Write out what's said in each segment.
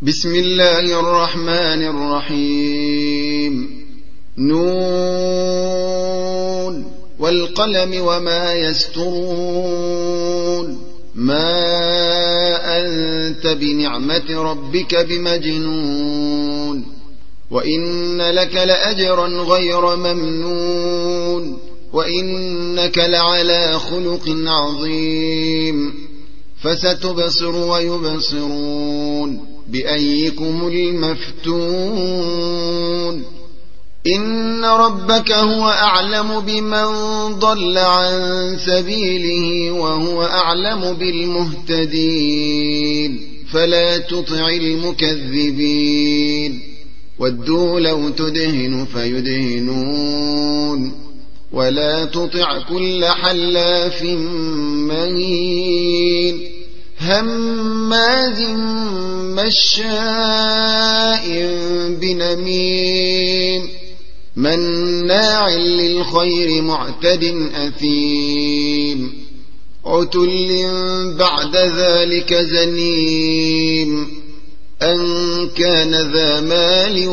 بسم الله الرحمن الرحيم. نون والقلم وما يسطرون. ما أنت بنعمة ربك بمجنون، وإن لك لأجرا غير ممنون، وإنك لعلى خلق عظيم. فستبصر ويبصرون بأيكم المفتون. إن ربك هو أعلم بمن ضل عن سبيله وهو أعلم بالمهتدين. فلا تطع المكذبين. ودوا لو تدهن فيدهنون. ولا تطع كل حلاف مهين هماز مشاء بنميم مناع للخير معتد أثيم عتل بعد ذلك زنيم أن كان ذا مال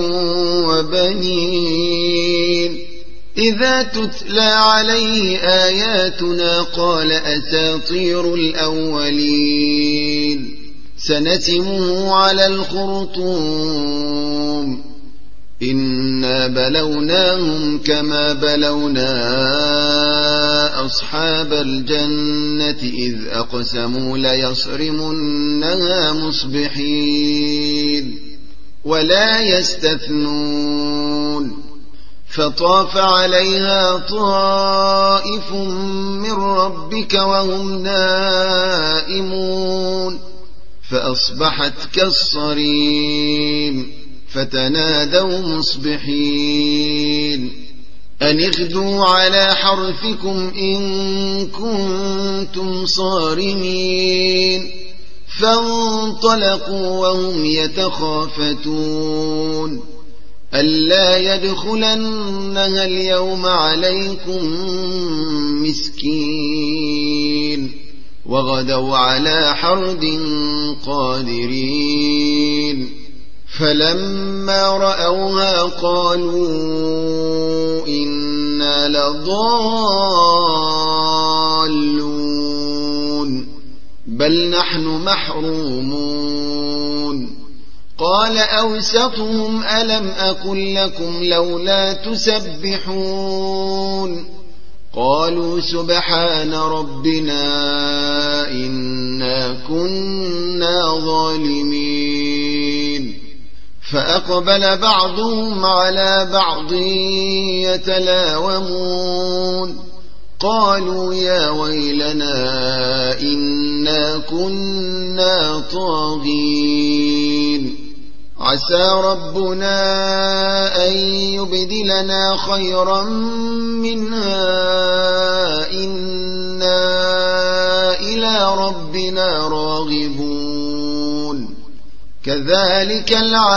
وبنين. إذا تتلى عليه آياتنا قال أساطير الأولين. سنسمه على الخرطوم. إنا بلوناهم كما بلونا أصحاب الجنة إذ أقسموا ليصرمنها مصبحين ولا يستثنون. فطاف عليها طائف من ربك وهم نائمون فأصبحت كالصريم. فتنادوا مصبحين أن اغدوا على حرثكم إن كنتم صارمين. فانطلقوا وهم يتخافتون ألا يدخلنها اليوم عليكم مسكين. وغدوا على حرد قادرين. فلما رأوها قالوا إنا لضالون بل نحن محرومون. قال أوسطهم ألم أقل لكم لولا تسبحون. قالوا سبحان ربنا إنا كنا ظالمين. فأقبل بعضهم على بعض يتلاومون قالوا يا ويلنا إنا كنا طاغين. عسى ربنا أن يبدلنا خيرا منها إنا إلى ربنا راغبون. كذلك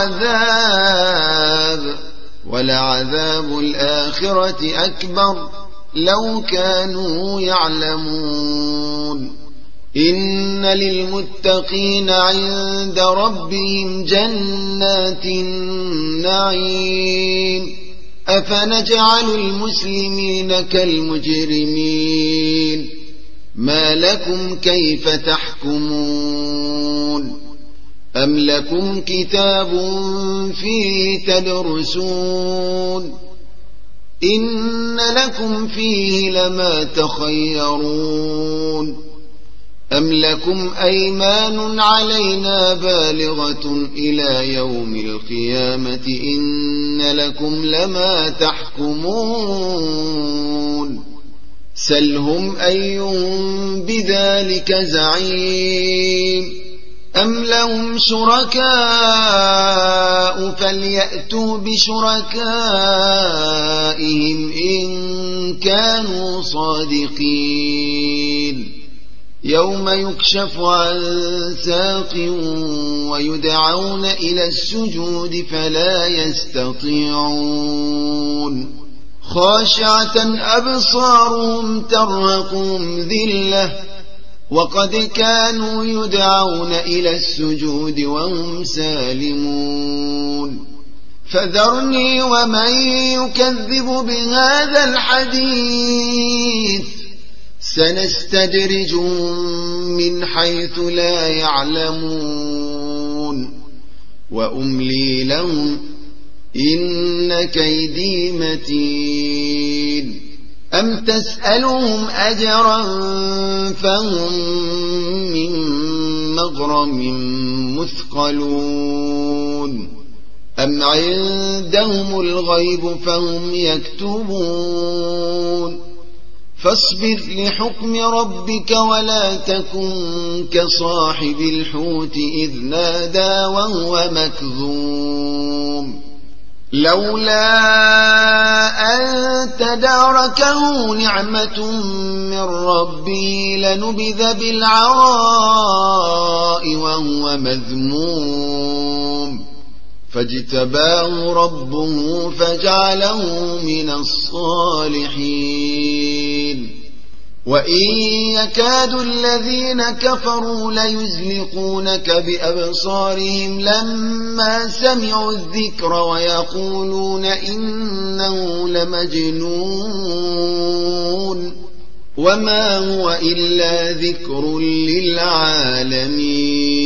العذاب ولعذاب الآخرة أكبر لو كانوا يعلمون. إن للمتقين عند ربهم جنات النعيم. أفنجعل المسلمين كالمجرمين ما لكم كيف تحكمون. أم لكم كتاب فيه تدرسون إن لكم فيه لما تخيرون. أم لكم أيمان علينا بالغة إلى يوم القيامة إن لكم لما تحكمون. سلهم أيهم بذلك زعيم. أم لهم شركاء فليأتوا بشركائهم إن كانوا صادقين. يوم يكشف عن ساق ويدعون إلى السجود فلا يستطيعون. خاشعة أبصارهم ترهقهم ذلة وقد كانوا يدعون إلى السجود وهم سالمون فذرني ومن يكذب بهذا الحديث سنستدرجهم من حيث لا يعلمون وأملي لهم إن كيدي متين أم تسألهم أجرا فهم من مغرم مثقلون أم عندهم الغيب فهم يكتبون فاصبر لحكم ربك ولا تكن كصاحب الحوت إذ نادى وهو مكذوم لولا أن تداركه نعمة من ربه لنبذ بالعراء وهو مذموم فاجتباه ربه فجعله من الصالحين وإن يكاد الذين كفروا ليزلقونك بأبصارهم لما سمعوا الذكر ويقولون إنه لمجنون وما هو إلا ذكر للعالمين